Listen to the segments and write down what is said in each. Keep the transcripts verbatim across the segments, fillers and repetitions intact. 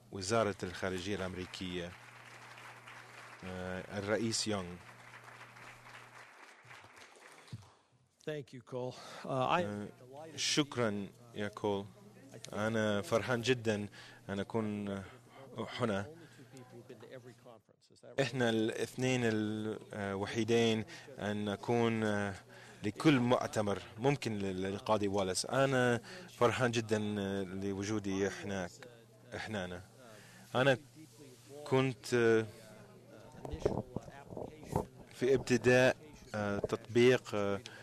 وزارة الخارجية الأمريكية الرئيس يونغ. شكرا يا كول. أنا فرحان جدا أن أكون هنا. إحنا الاثنين الوحيدين أن نكون لكل مؤتمر ممكن للقاضي والاس. أنا فرحان جدا لوجودي هناك. إحنا أنا كنت في ابتداء تطبيق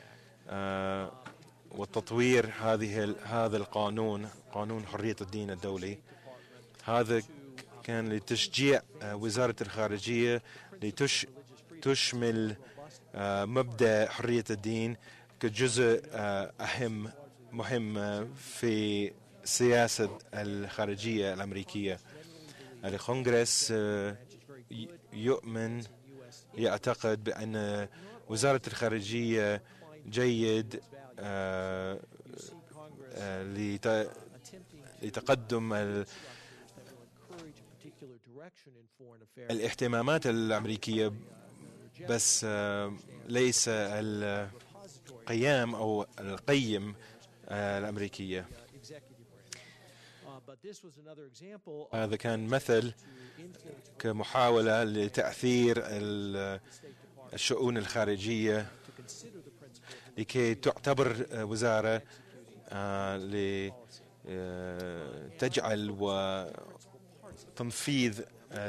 وتطوير هذه هذا القانون، قانون حرية الدين الدولي. هذا كان لتشجيع وزارة الخارجية لتشمل مبدأ حرية الدين كجزء أهم مهم في سياسة الخارجية الأمريكية. الكونغرس يؤمن يعتقد بأن وزارة الخارجية جيد لتقدم الاهتمامات الأمريكية، بس ليس القيام أو القيم الأمريكية. هذا كان مثل كمحاولة لتأثير الشؤون الخارجية لكي تعتبر وزارة لتجعل وتنفيذ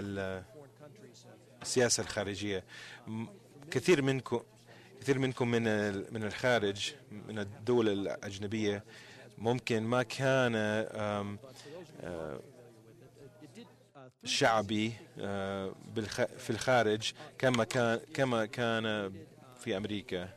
السياسة الخارجية. كثير منكم كثير منكم من من الخارج، من الدول الأجنبية، ممكن ما كان شعبي في الخارج كما كان كما كان في أمريكا.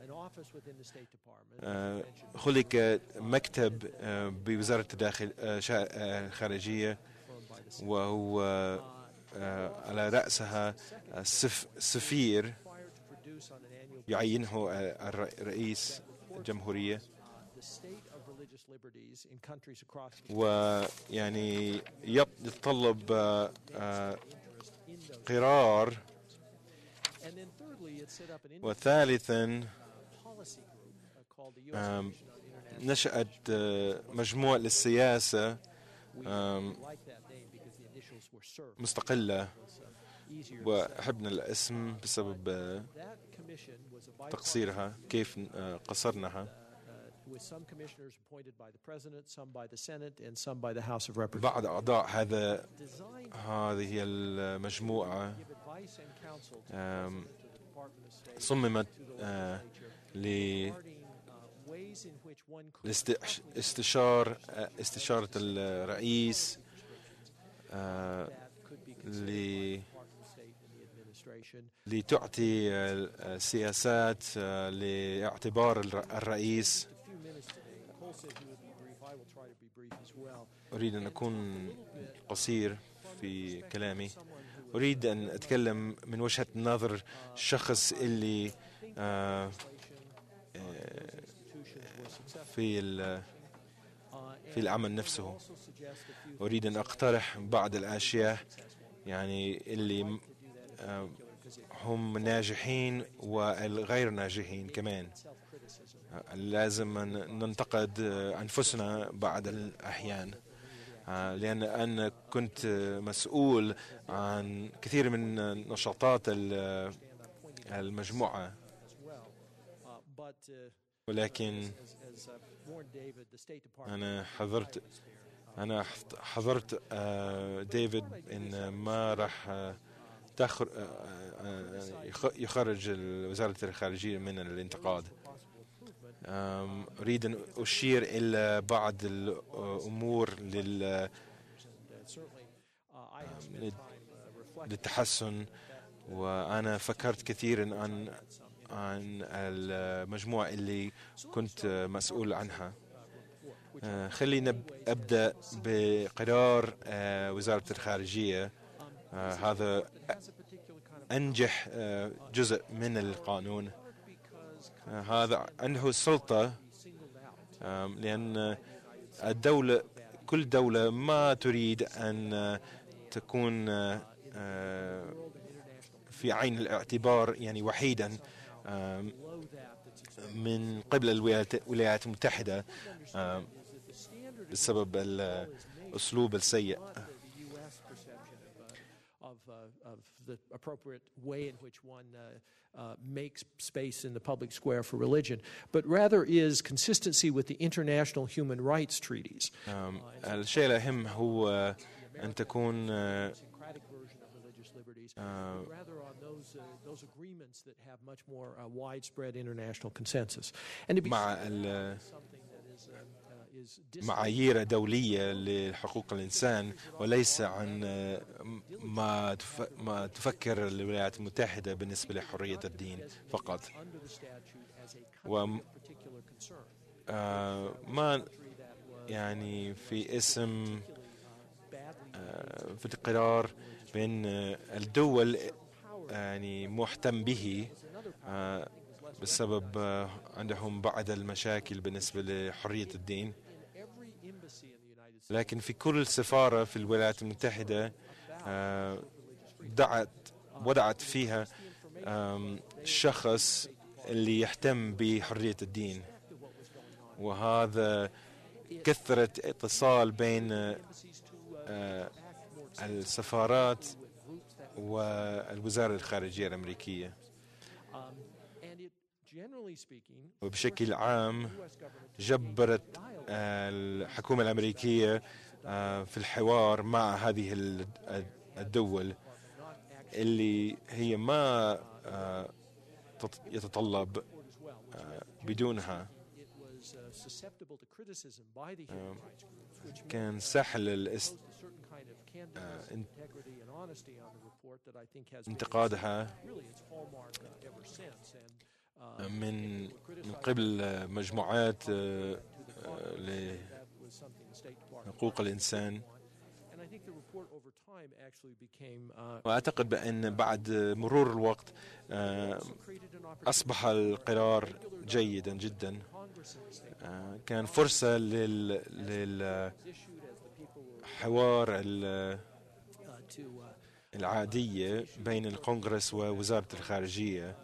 خلق مكتب بوزارة الداخل الخارجية، وهو على رأسها سفير يعينه رئيس الجمهورية، ويعني يتطلب قرار. وثالثا نشأت مجموعة للسياسة مستقلة، وحبنا الاسم بسبب تقصيرها، كيف قصرناها. بعض أعضاء هذا هذه المجموعة صممت لاستشار استشارة الرئيس لتعطي السياسات لاعتبار الرئيس. أريد أن أكون قصير في كلامي. أريد أن أتكلم من وجهة نظر الشخص اللي في في العمل نفسه. أريد أن أقترح بعض الأشياء يعني اللي هم ناجحين والغير ناجحين كمان. لازم ننتقد أنفسنا بعض الأحيان، لأن أنا كنت مسؤول عن كثير من نشاطات المجموعة، ولكن أنا حضرت أنا حضرت ديفيد إن ما راح يخرج وزارة الخارجية من الانتقاد. أريد أن أشير إلى بعض الأمور لل للتحسن، وأنا فكرت كثيرا عن عن المجموعة اللي كنت مسؤول عنها. خلينا أبدأ بقرار وزارة الخارجية. هذا أنجح جزء من القانون. هذا عنده السلطة، لأن الدولة كل دولة ما تريد أن تكون في عين الاعتبار يعني وحيدا من قبل الولايات المتحدة بسبب الأسلوب السيء. Of, uh, of the appropriate way in which one uh, uh, makes space in the public square for religion, but rather is consistency with the international human rights treaties. um, الشيء الأهم هو أن تكون uh, Uh, rather on those uh, those agreements that have much more uh, widespread international consensus, and to be مع something that is uh, is معايير دولية لحقوق الإنسان، وليس عن ما ما تفكر الولايات المتحدة بالنسبة لحرية الدين فقط. وما يعني في اسم في القرار بين الدول يعني مهتم به بسبب عندهم بعض المشاكل بالنسبة لحرية الدين، لكن في كل سفارة في الولايات المتحدة دعت وضعت فيها شخص اللي يهتم بحرية الدين، وهذا كثرت اتصال بين السفارات والوزارة الخارجية الأمريكية. وبشكل عام جبرت الحكومة الأمريكية في الحوار مع هذه الدول اللي هي ما يتطلب بدونها. كان سهل انتقادها من من قبل مجموعات لحقوق الإنسان، وأعتقد بأن بعد مرور الوقت أصبح القرار جيدا جدا. كان فرصة للحوار العادية بين الكونغرس ووزارة الخارجية.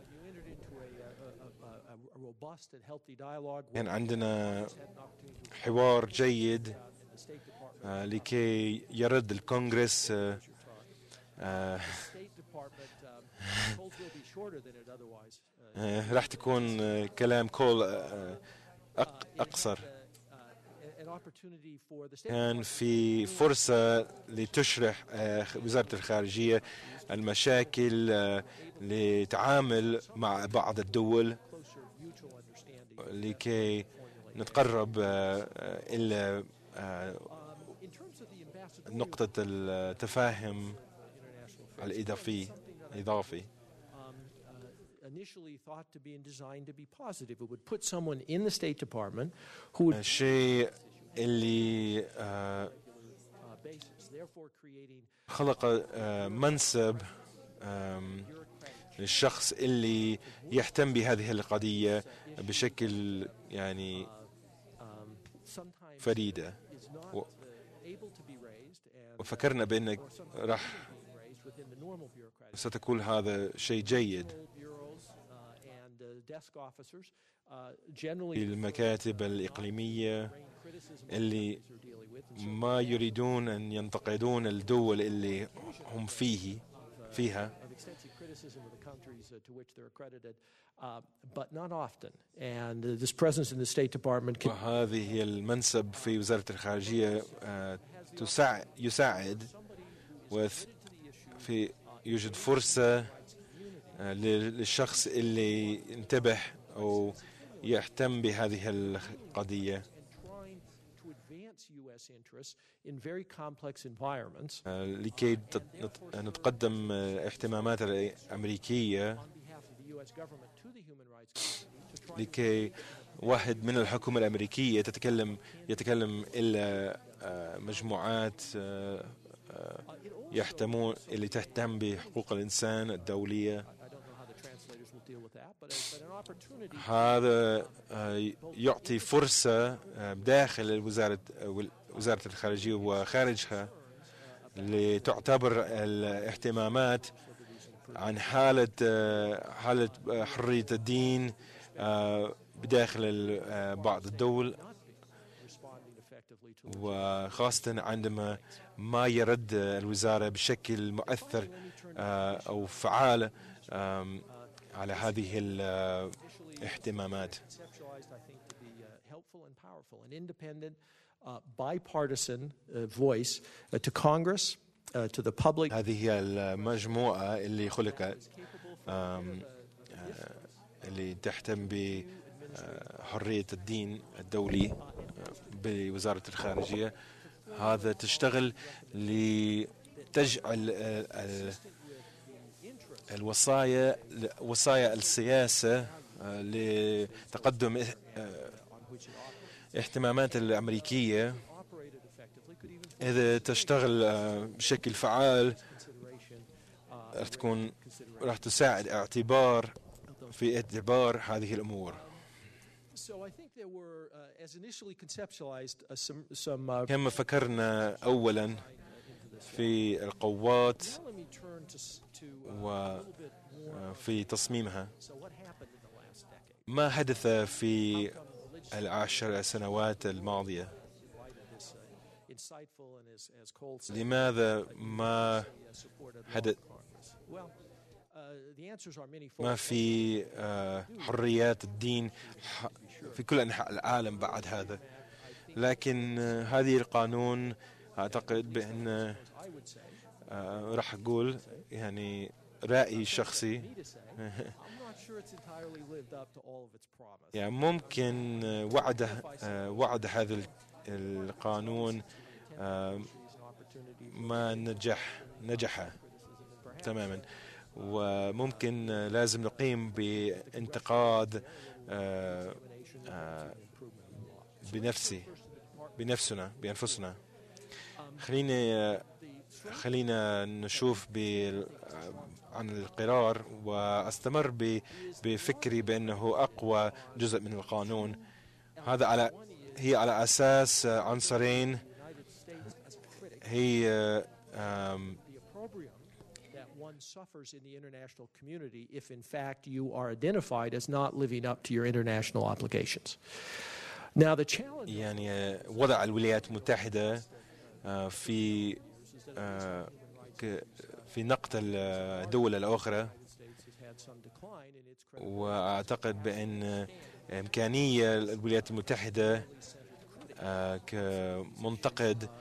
كان عندنا حوار جيد لكي يرد الكونغرس راح تكون كلام كول أقصر. كان في فرصة لتشرح وزارة الخارجية المشاكل لتعامل مع بعض الدول لكي نتقرب إلى نقطة التفاهم الإضافي إضافي. Initially thought to be designed to be positive. It would put someone in the State Department who would الشيء اللي خلق منصب للشخص اللي يهتم بهذه القضية بشكل يعني فريدة، وفكرنا بأنك راح ستكون هذا شيء جيد. المكاتب الإقليمية اللي ما يريدون أن ينتقدون الدول اللي هم فيه فيها، وهذه هي المنصب في وزارة الخارجية يساعد، وفي يوجد فرصة للشخص اللي ينتبه أو يهتم بهذه القضية لكي نتقدم اهتمامات الأمريكية، لكي واحد من الحكومة الأمريكية تتكلم يتكلم إلى مجموعات يهتمون اللي تهتم بحقوق الإنسان الدولية. هذا يعطي فرصة داخل الوزارة وزارة الخارجية وخارجها لتعتبر الاهتمامات عن حالة حالة حرية الدين بداخل بعض الدول، وخاصة عندما ما يرد الوزارة بشكل مؤثر أو فعال على هذه الاهتمامات. هذه هي المجموعة اللي خلقت اللي تهتم بحرية الدين الدولي بوزارة الخارجية. هذا تشتغل لتجعل الوصايا وصايا السياسة لتقدم اهتمامات الأمريكية. إذا تشتغل بشكل فعال راح تكون راح تساعد اعتبار في اعتبار هذه الأمور. كما فكرنا أولا في القوات وفي تصميمها، ما حدث في العشر سنوات الماضية؟ لماذا ما حدث ما في حريات الدين في كل أنحاء العالم بعد هذا؟ لكن هذه القانون أعتقد بأن راح أقول يعني رأيي الشخصي يعني ممكن وعد وعد هذا القانون ما نجح نجح تماما، وممكن لازم نقيم بانتقاد بنفسي بنفسنا بأنفسنا. خلينا خلينا نشوف عن القرار واستمر بفكري بأنه أقوى جزء من القانون. هذا على هي على أساس عنصرين، هي suffers in the international community if in fact you are identified as not living up to your international obligations. Now the challenge يعني وضع الولايات المتحدة في في نقد الدول الأخرى، وأعتقد بأن إمكانية الولايات المتحدة كمنتقد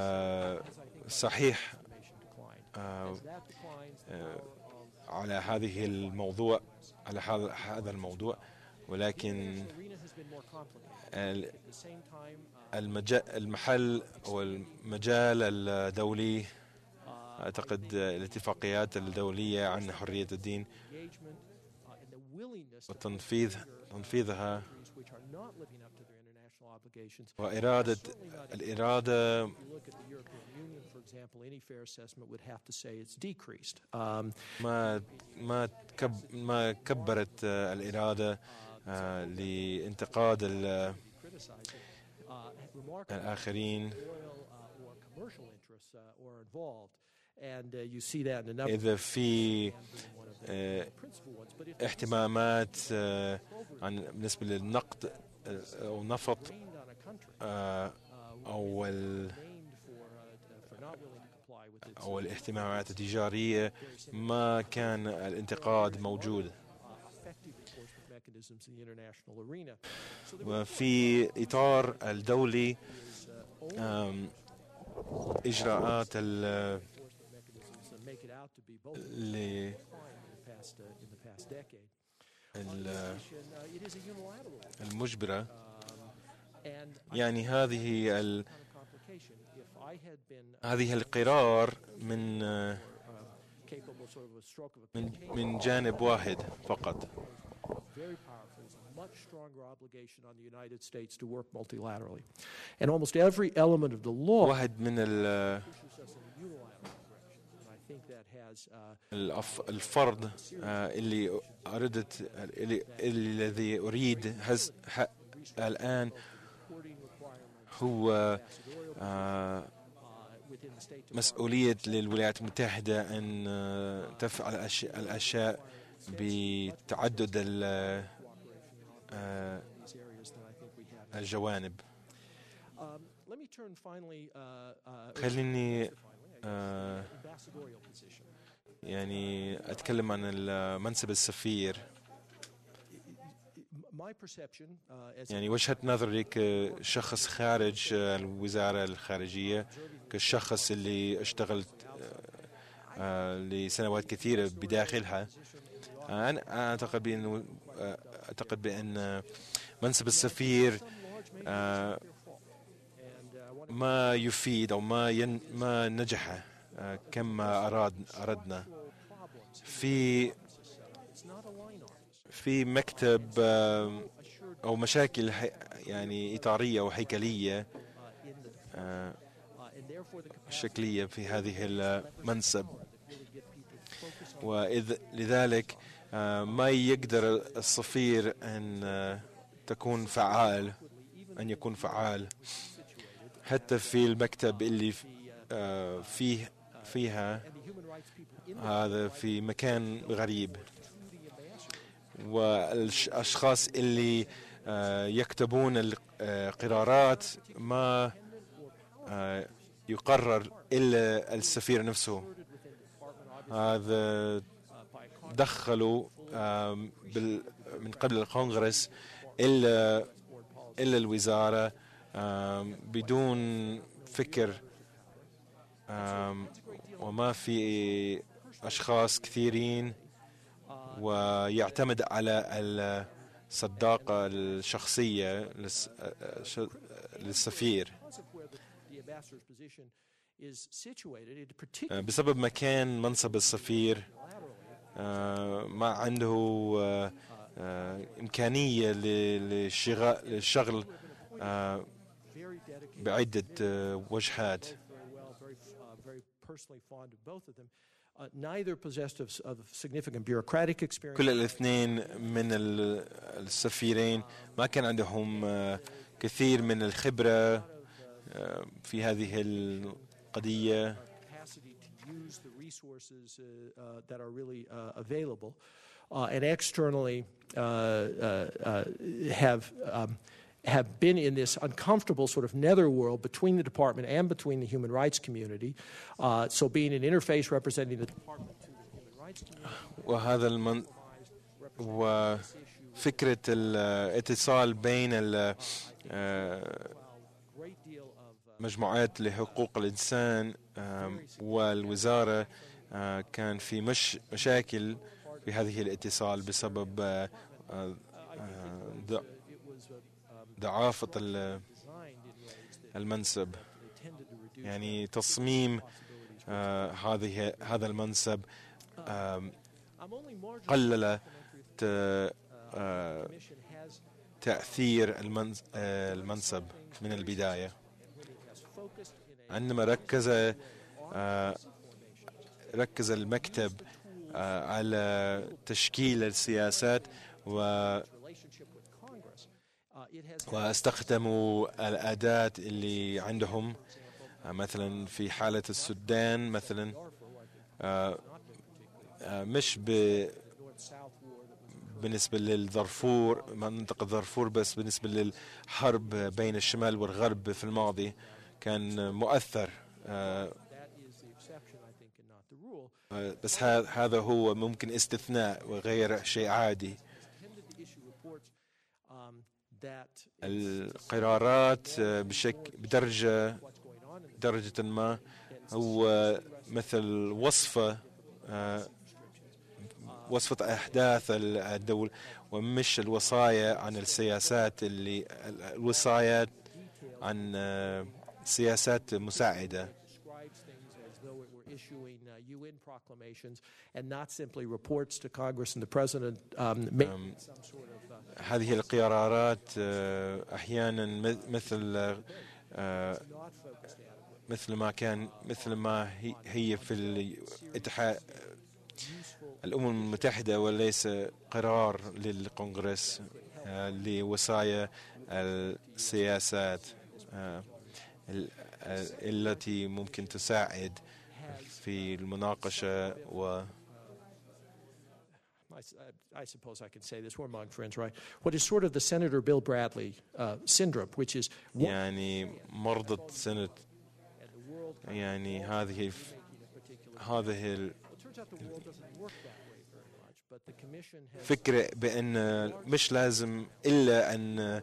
صحيح على هذه الموضوع على هذا الموضوع، ولكن المحل والمجال الدولي أعتقد الاتفاقيات الدولية عن حرية الدين وتنفيذ تنفيذها وإرادة الإرادة ما ما كب ما كبرت الإرادة لانتقاد الآخرين. إذا في اهتمامات عن بالنسبة للنقد أو نفط أو أو الاهتمامات التجارية، ما كان الانتقاد موجود. وفي إطار الدولي إجراءات ال المجبرة، يعني هذه ال هذه القرار من من من جانب واحد فقط. much stronger obligation on the United States to work multilaterally. And almost every element of the law واحد من ال الفرض اللي أردت الذي أريد هز الآن هو مسؤولية للولايات المتحدة أن تفعل الأشياء بتعدد الجوانب. خليني يعني أتكلم عن منصب السفير. يعني وجهة نظري كشخص خارج الوزارة الخارجية، كالشخص اللي اشتغلت لسنوات كثيرة بداخلها، أنا أعتقد بأنه أعتقد بأن منصب السفير ما يفيد أو ما ين ما نجح كما أراد أردنا. في في مكتب أو مشاكل يعني إطارية وهيكلية شكلية في هذه المنصب، ولذلك ما يقدر السفير أن تكون فعال أن يكون فعال حتى في المكتب اللي فيه فيها هذا في مكان غريب. والأشخاص اللي يكتبون القرارات ما يقرر إلا السفير نفسه. هذا دخلوا من قبل الكونغرس إلا إلا الوزارة بدون فكر، وما في أشخاص كثيرين، ويعتمد على الصداقة الشخصية للسفير. بسبب مكان منصب السفير ما عنده إمكانية للشغل بعدة وجهات. كل الاثنين من السفيرين ما كان عندهم كثير من الخبرة في هذه القضية. And externally have have been in this uncomfortable sort of netherworld between the department and between the human rights community. Uh, so being an interface representing the department to the human rights community. وهذا المن وفكرة الاتصال بين مجموعات لحقوق الإنسان والوزارة كان في مش مشاكل في هذه الاتصال بسبب ضعافة المنصب. يعني تصميم هذه هذا المنصب قلل تأثير المنصب من البداية. عندما ركز ركز المكتب على تشكيل السياسات و واستخدموا الأداة اللي عندهم، مثلا في حالة السودان مثلا مش بالنسبة للدارفور منطقة دارفور بس، بالنسبة للحرب بين الشمال والغرب في الماضي كان مؤثر. بس هذا هو ممكن استثناء وغير شيء عادي. القرارات بشكل بدرجة درجة ما هو مثل وصفة وصفة أحداث الدولة، ومش الوصايا عن السياسات اللي الوصايات عن سياسات مساعدة. U N proclamations and not simply reports to Congress and the President um, making some sort of uh, هذه القرارات أحيانا مثل مثل ما كان مثل ما هي في الاتحاد الأمم المتحدة، وليس قرار للكونغرس لوصايا السياسات التي ممكن تساعد في المناقشة و I suppose I can say this. We're among friends, right? What is sort of the Senator Bill Bradley uh, syndrome, which is يعني مرضى سنة يعني هذه هذه الفكرة بأن مش لازم إلا أن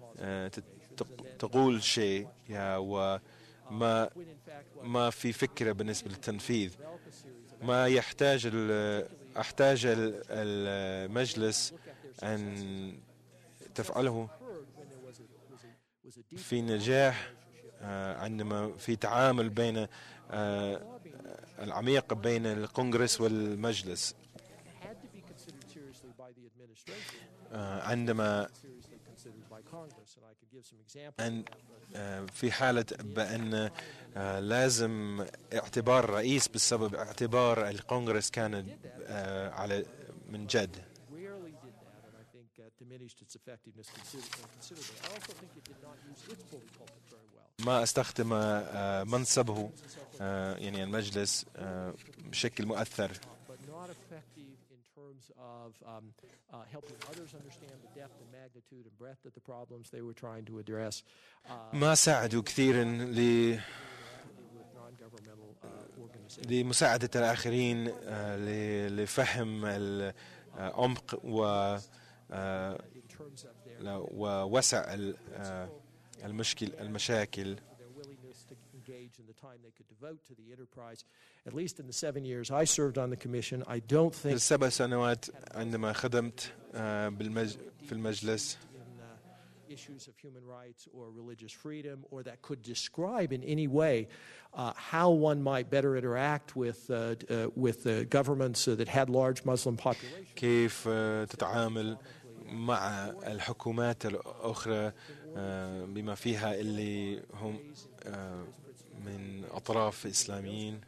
تقول شيء وما ما في فكرة بالنسبة للتنفيذ. ما يحتاج احتاج المجلس أن تفعله في نجاح عندما في تعامل بين العميق بين الكونغرس والمجلس. عندما في حالة بأن لازم اعتبار الرئيس بسبب اعتبار الكونغرس كان على من جد. ما استخدم منصبه يعني المجلس بشكل مؤثر. Of um, uh, helping others understand the depth and magnitude and breadth of the problems they were trying to address. ما ساعدوا كثيرا ل لمساعدة الآخرين لفهم العمق و ووسع المشكل المشاكل. In the time they could devote to the enterprise. At least in the seven years I served on the commission, I don't think. السبع سنوات عندما خدمت بالمج في المجلس. Issues of human rights or religious freedom, or that could describe in any way uh, how one might better interact with uh, uh, with the governments uh, that had large Muslim populations. كيف تتعامل مع الحكومات الأخرى بما فيها اللي هم من أطراف إسلاميين.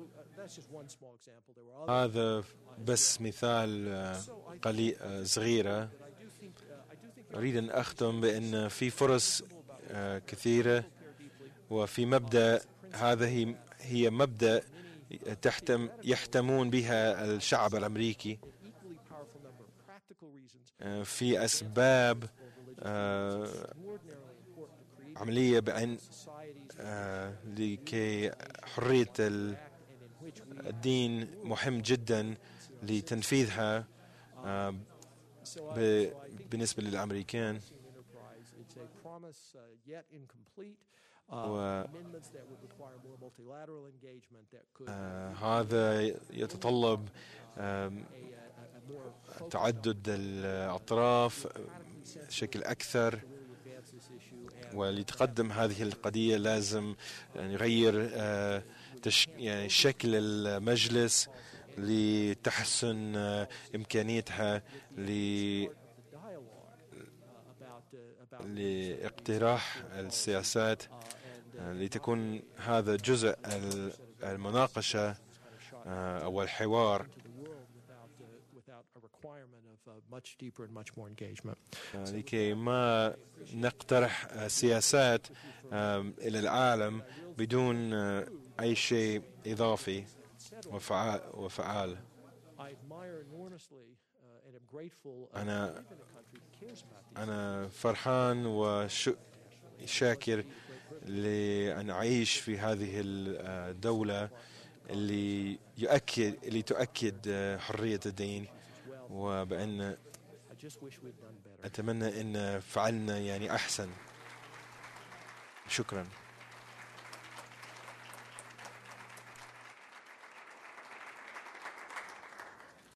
هذا بس مثال قليل صغيرة. أريد أن أختم بأن في فرص كثيرة وفي مبدأ هذا هي مبدأ تحتم يحتمون بها الشعب الأمريكي. في أسباب عملية بأن لكي حرية الدين مهم جدا لتنفيذها بالنسبة للأمريكان. هذا يتطلب تعدد الأطراف بشكل أكثر، ولتقدم هذه القضية لازم نغير يعني شكل المجلس لتحسن إمكانيتها لاقتراح السياسات، لتكون هذا جزء المناقشة أو الحوار، لكي ما نقترح سياسات إلى العالم بدون أي شيء إضافي وفعال. أنا أنا فرحان وشاكر لأن أعيش في هذه الدولة اللي يؤكد اللي تؤكد حرية الدين، وبأن أتمنى أن فعلنا يعني أحسن. شكرا.